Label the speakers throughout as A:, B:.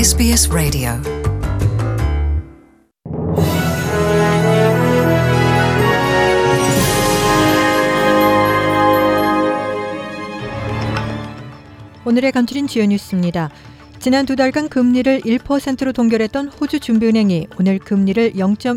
A: SBS 라디오 오늘의 간추린 주요 뉴스입니다. 지난 두 달간 금리를 1%로 동결했던 호주 준비은행이 오늘 금리를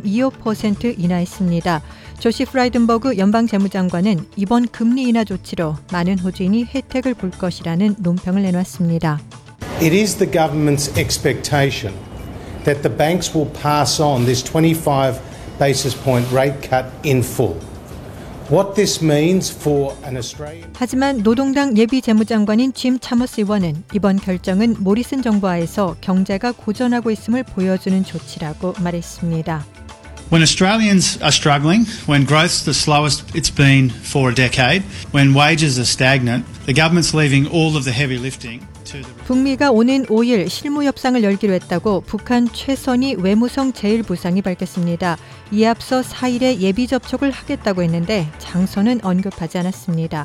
A: 0.25% 인하했습니다. 조시 프라이든버그 연방재무장관은 이번 금리 인하 조치로 많은 호주인이 혜택을 볼 것이라는 논평을 내놨습니다.
B: It is the government's expectation that the banks will pass on this 25 basis point rate cut in full. What this means for an Australian...
A: 하지만 노동당 예비재무장관인 짐 차머스 의원은 이번 결정은 모리슨 정부 하에서 경제가 고전하고 있음을 보여주는 조치라고 말했습니다.
C: When Australians are struggling, when growth's the slowest it's been for a decade, when wages are stagnant, the government's leaving all of the heavy lifting to the...
A: 북미가 오는 5일 실무 협상을 열기로 했다고 북한 최선희 외무성 제1부상이 밝혔습니다. 이에 앞서 4일에 예비 접촉을 하겠다고 했는데 장소는 언급하지 않았습니다.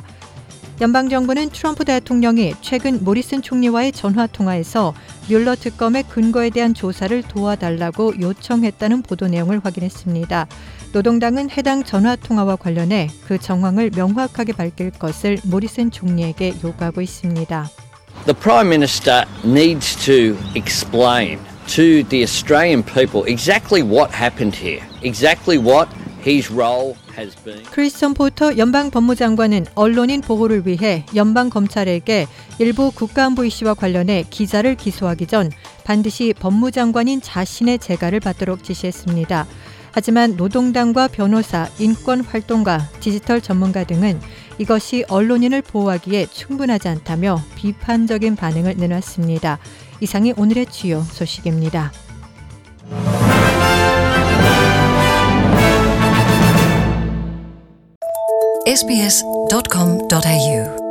A: 연방정부는 트럼프 대통령이 최근 모리슨 총리와의 전화통화에서 뮬러 특검의 근거에 대한 조사를 도와달라고 요청했다는 보도 내용을 확인했습니다. 노동당은 해당 전화통화와 관련해 그 정황을 명확하게 밝힐 것을 모리슨 총리에게 요구하고 있습니다.
D: The Prime Minister needs to explain to the Australian people exactly what happened here, exactly what his role has been.
A: 크리스천 포터 연방 법무장관은 언론인 보호를 위해 연방 검찰에게 일부 국가안보 이슈와 관련해 기자를 기소하기 전 반드시 법무장관인 자신의 재가를 받도록 지시했습니다. 하지만 노동당과 변호사, 인권활동가, 디지털 전문가 등은 이것이 언론인을 보호하기에 충분하지 않다며 비판적인 반응을 내놨습니다. 이상이 오늘의 주요 소식입니다.
E: sbs.com.au